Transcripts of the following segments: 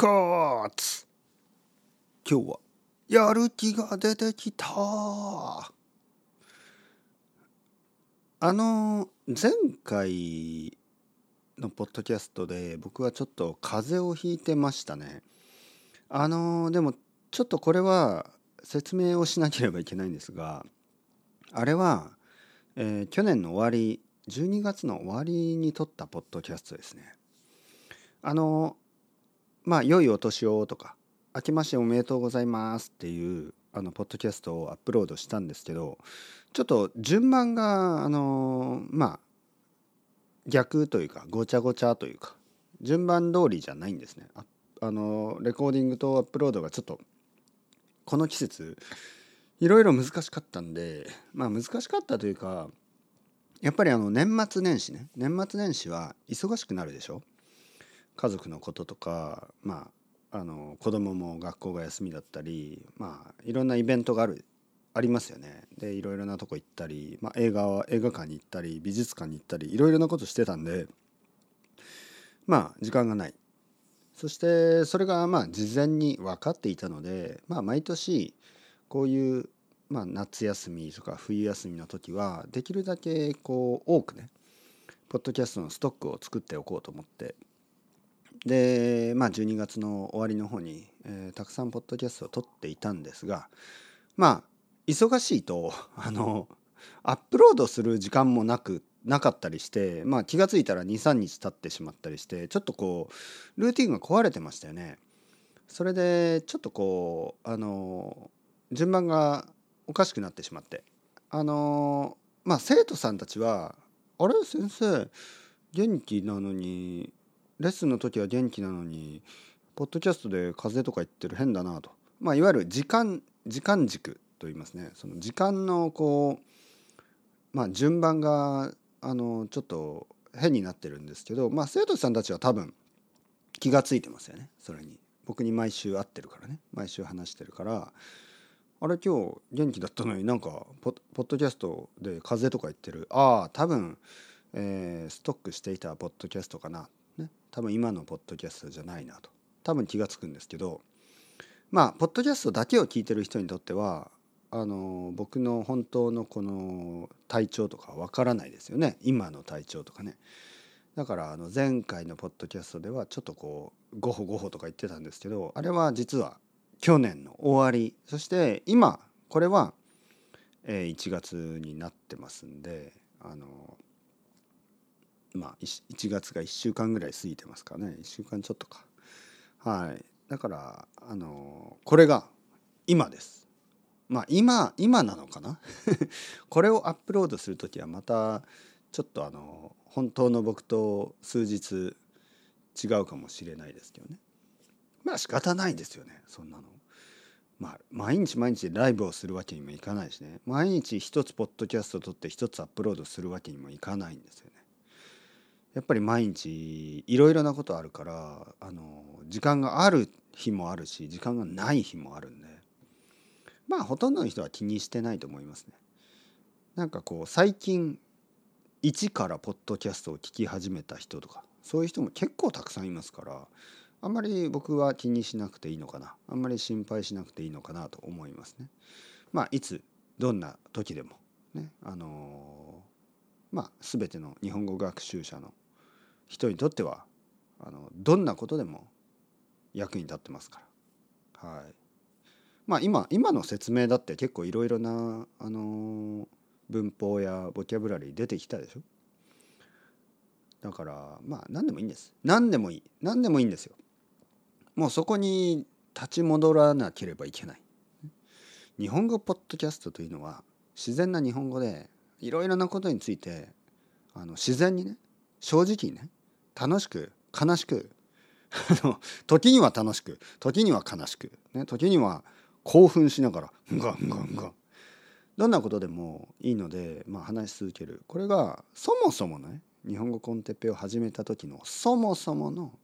活。今日はやる気が出てきた。前回のポッドキャストで僕はちょっと風邪をひいてましたね。でもちょっとこれは説明をしなければいけないんですが、あれは、去年の終わり、12月の終わりに撮ったポッドキャストですね。良いお年をとか、明けましておめでとうございますっていうポッドキャストをアップロードしたんですけど、ちょっと順番が逆というかごちゃごちゃというか順番通りじゃないんですね。レコーディングとアップロードがちょっとこの季節いろいろ難しかったんで、難しかったというか、やっぱり年末年始は忙しくなるでしょ。家族のこととか、子供も学校が休みだったり、いろんなイベントがありますよね。でいろいろなとこ行ったり、映画館に行ったり美術館に行ったりいろいろなことしてたんで、時間がない。そしてそれが事前に分かっていたので、毎年こういう、夏休みとか冬休みの時はできるだけ多くねポッドキャストのストックを作っておこうと思って、で12月の終わりの方に、たくさんポッドキャストを撮っていたんですが、忙しいとアップロードする時間もなかったりして、気がついたら 2,3 日経ってしまったりして、ちょっとルーティンが壊れてましたよね。それでちょっと順番がおかしくなってしまって、生徒さんたちはあれ先生元気なのに、レッスンの時は元気なのにポッドキャストで風邪とか言ってる変だなと、いわゆる時間軸と言いますね。その時間の順番がちょっと変になってるんですけど、生徒さんたちは多分気がついてますよね。それに僕に毎週会ってるからね、毎週話してるから、あれ今日元気だったのになんかポッドキャストで風邪とか言ってる、多分、ストックしていたポッドキャストかな、ね、多分今のポッドキャストじゃないなと多分気がつくんですけど、ポッドキャストだけを聞いてる人にとっては僕の本当のこの体調とかわからないですよね。今の体調とかね。だから前回のポッドキャストではちょっとゴホゴホとか言ってたんですけど、あれは実は去年の終わり、そして今これは1月になってますんで、1月が1週間ぐらい過ぎてますかね。1週間ちょっとか。はい。だからこれが今です。今なのかなこれをアップロードするときはまたちょっと本当の僕と数日違うかもしれないですけどね。仕方ないですよね、そんなの。毎日ライブをするわけにもいかないしね。毎日一つポッドキャストを撮って一つアップロードするわけにもいかないんですよね。やっぱり毎日いろいろなことあるから、時間がある日もあるし時間がない日もあるんで、ほとんどの人は気にしてないと思いますね。なんか最近一からポッドキャストを聞き始めた人とかそういう人も結構たくさんいますから、あんまり僕は気にしなくていいのかな、あんまり心配しなくていいのかなと思いますね。いつどんな時でもね、全ての日本語学習者の人にとってはどんなことでも役に立ってますから。はい。今の説明だって結構いろいろな文法やボキャブラリー出てきたでしょ。だから何でもいいんです。何でもいいんですよ。もうそこに立ち戻らなければいけない。日本語ポッドキャストというのは自然な日本語でいろいろなことについて自然にね、正直にね、楽しく悲しく時には楽しく時には悲しく、ね、時には興奮しながらガンガンガン、どんなことでもいいので、話し続ける。これがそもそもね、日本語コンテッペを始めた時のそもそもの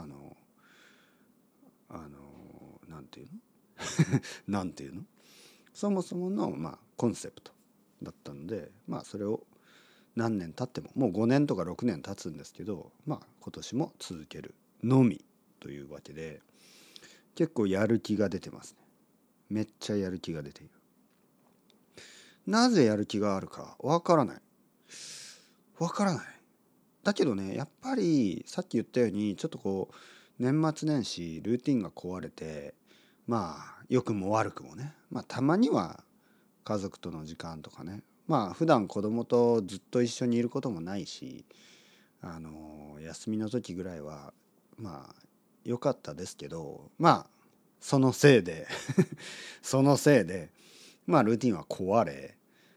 なんていうのなんていうのそもそものコンセプトだったので、それを何年経ってももう5年とか6年経つんですけど、今年も続けるのみというわけで、結構やる気が出てますね。めっちゃやる気が出ている。なぜやる気があるかわからない。わからない。だけどね、やっぱりさっき言ったようにちょっとこう年末年始ルーティンが壊れて、まあ良くも悪くもね、まあたまには家族との時間とかね、まあ普段子供とずっと一緒にいることもないし、休みの時ぐらいはまあ良かったですけど、まあそのせいでそのせいでまあルーティンは壊れ、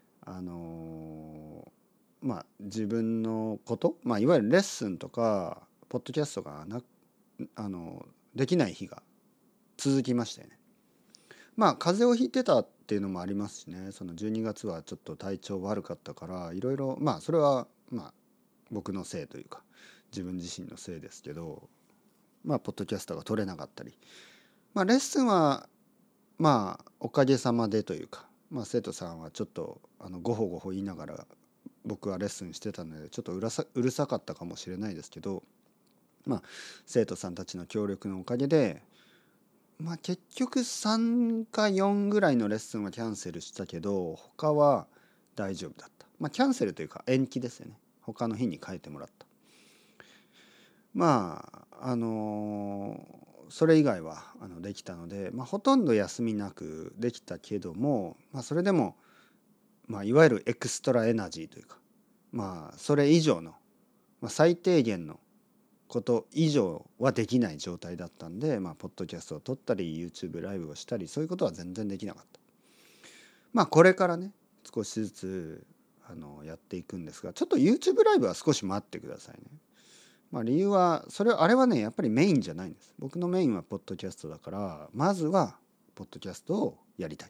まあ自分のこと、まあいわゆるレッスンとかポッドキャストができない日が続きましたよね。まあ風邪をひいてたっていうのもありますしね、その12月はちょっと体調悪かったからいろいろ、まあそれはまあ僕のせいというか自分自身のせいですけど、まあポッドキャストが取れなかったり、まあレッスンはまあおかげさまでというか、まあ生徒さんはちょっとごほごほ言いながら僕はレッスンしてたのでちょっとうるさかったかもしれないですけど、まあ生徒さんたちの協力のおかげで、まあ結局3か4ぐらいのレッスンはキャンセルしたけど他は大丈夫だった。まあキャンセルというか延期ですよね。他の日に変えてもらった。まあそれ以外はできたので、まあ、ほとんど休みなくできたけども、まあ、それでも、まあ、いわゆるエクストラエナジーというか、まあそれ以上の、まあ、最低限のこと以上はできない状態だったんで、まあ、ポッドキャストを撮ったり YouTube ライブをしたりそういうことは全然できなかった。まあこれからね少しずつやっていくんですが、ちょっと YouTube ライブは少し待ってくださいね。まあ理由はあれはねやっぱりメインじゃないんです。僕のメインはポッドキャストだからまずはポッドキャストをやりたい。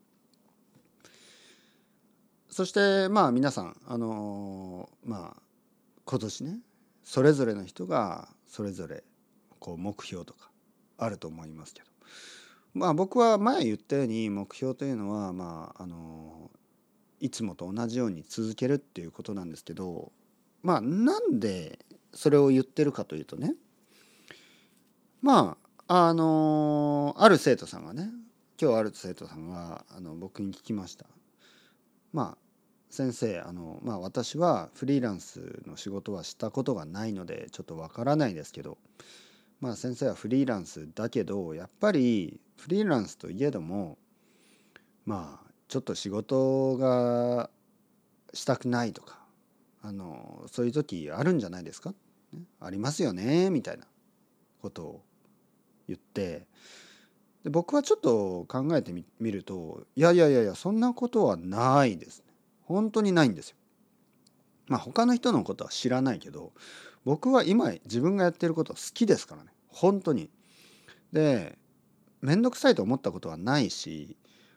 そしてまあ皆さんまあ今年ねそれぞれの人がそれぞれこう目標とかあると思いますけど、まあ僕は前言ったように目標というのはまあいつもと同じように続けるっていうことなんですけど、まあなんでそれを言ってるかというとね、まあある生徒さんがね、今日ある生徒さんが僕に聞きました。まあ先生まあ私はフリーランスの仕事はしたことがないのでちょっとわからないですけど、まあ先生はフリーランスだけどやっぱりフリーランスといえどもまあちょっと仕事がしたくないとかそういう時あるんじゃないですか、ね、ありますよねみたいなことを言って、で僕はちょっと考えてみるといやいやいやいやそんなことはないですね。本当にないんですよ。まあ他の人のことは知らないけど僕は今自分がやってること好きですからね本当に。で面倒くさいと思ったことはないし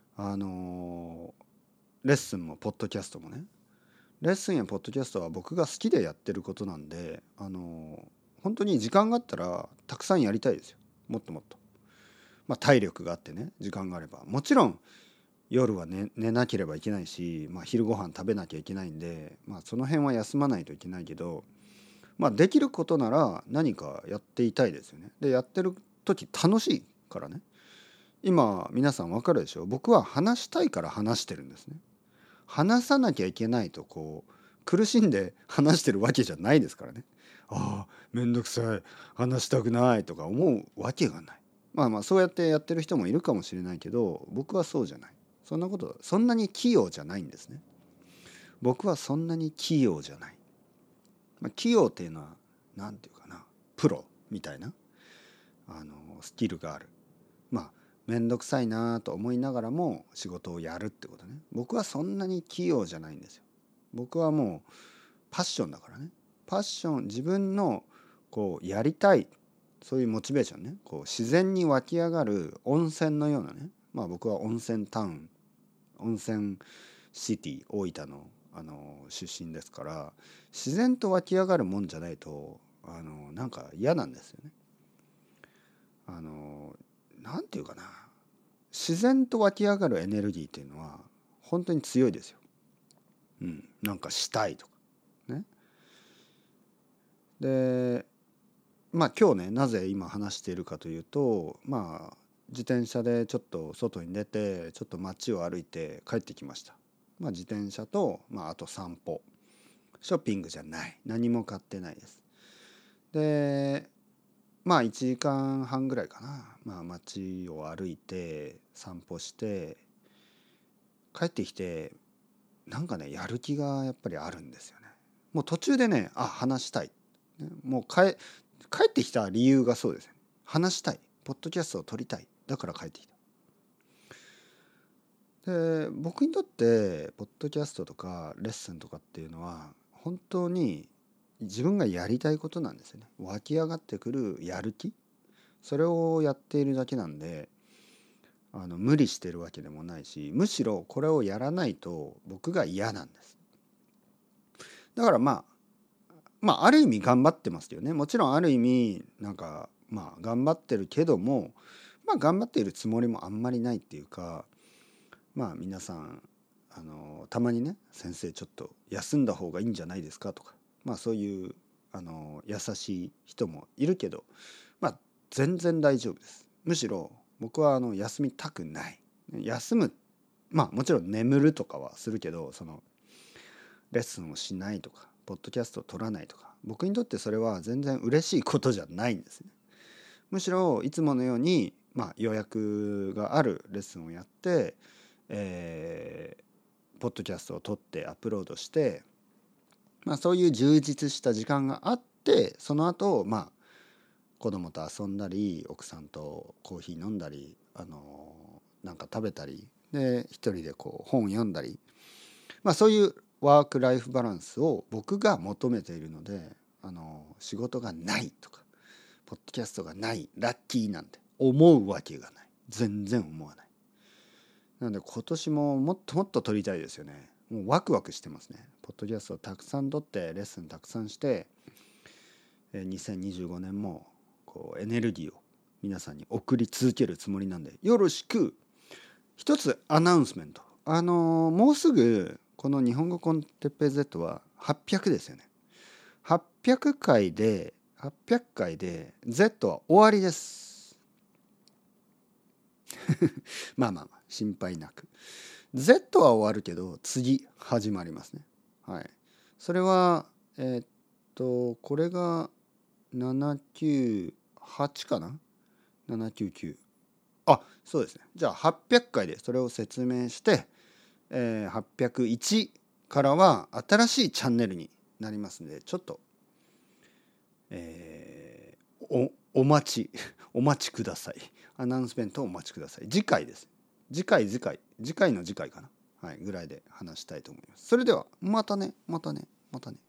レッスンもポッドキャストもね、レッスンやポッドキャストは僕が好きでやってることなんで本当に時間があったらたくさんやりたいですよ。もっともっと。まあ体力があってね時間があればもちろん夜は寝なければいけないし、まあ、昼ご飯食べなきゃいけないんで、まあ、その辺は休まないといけないけど、まあ、できることなら何かやっていたいですよね。でやってる時楽しいからね。今皆さん分かるでしょ。僕は話したいから話してるんですね。話さなきゃいけないとこう苦しんで話してるわけじゃないですからね。ああめんどくさい話したくないとか思うわけがない。まあまあそうやってやってる人もいるかもしれないけど僕はそうじゃない。そんなに器用じゃないんですね。僕はそんなに器用じゃない。まあ、器用っていうのは何て言うかな、プロみたいなスキルがある。まあ面倒くさいなと思いながらも仕事をやるってことね。僕はそんなに器用じゃないんですよ。僕はもうパッションだからね。パッション自分のこうやりたいそういうモチベーションね、こう自然に湧き上がる温泉のようなね、まあ僕は温泉タウン温泉シティ大分の出身ですから自然と湧き上がるもんじゃないとなんか嫌なんですよね。なんていうかな、自然と湧き上がるエネルギーっていうのは本当に強いですよ。なんかしたいとかね。でまあ今日ねなぜ今話しているかというと、まあ自転車でちょっと外に出てちょっと街を歩いて帰ってきました。まあ自転車と、あと散歩、ショッピングじゃない、何も買ってないです。でまあ1時間半ぐらいかな、街を歩いて散歩して帰ってきて、なんかねやる気がやっぱりあるんですよね。もう途中でね話したい、もう帰ってきた理由がそうですね。話したい、ポッドキャストを撮りたい、だから帰ってきた。で僕にとってポッドキャストとかレッスンとかっていうのは本当に自分がやりたいことなんですよね。湧き上がってくるやる気、それをやっているだけなんで、無理してるわけでもないし、むしろこれをやらないと僕が嫌なんです。だからある意味頑張ってますよね。もちろんある意味なんか頑張ってるけども、頑張っているつもりもあんまりないっていうか、皆さんたまにね、先生ちょっと休んだ方がいいんじゃないですかとか、そういう優しい人もいるけど、全然大丈夫です。むしろ僕は休みたくない。休む、もちろん眠るとかはするけど、そのレッスンをしないとかポッドキャストを撮らないとか、僕にとってそれは全然嬉しいことじゃないんですね。むしろいつものように、予約があるレッスンをやって、ポッドキャストを撮ってアップロードして、そういう充実した時間があって、その後子供と遊んだり奥さんとコーヒー飲んだりなんか食べたりで一人で本読んだり、そういうワークライフバランスを僕が求めているので、仕事がないとかポッドキャストがないラッキーなんて思うわけがない。全然思わない。なので今年ももっともっと撮りたいですよね。もうワクワクしてますね。ポッドキャストをたくさん撮ってレッスンたくさんして2025年もエネルギーを皆さんに送り続けるつもりなんでよろしく。一つアナウンスメント、もうすぐこの日本語コンテッペイ Z は800ですよね。800回でZ は終わりです。心配なく Z は終わるけど次始まりますね。はい。それはこれが798かな、799、そうですね。じゃあ800回でそれを説明して、801からは新しいチャンネルになりますので、ちょっと、お待ちお待ちください。アナウンスメントをお待ちください。次回です。次回の次回かな、はい、ぐらいで話したいと思います。それではまたね。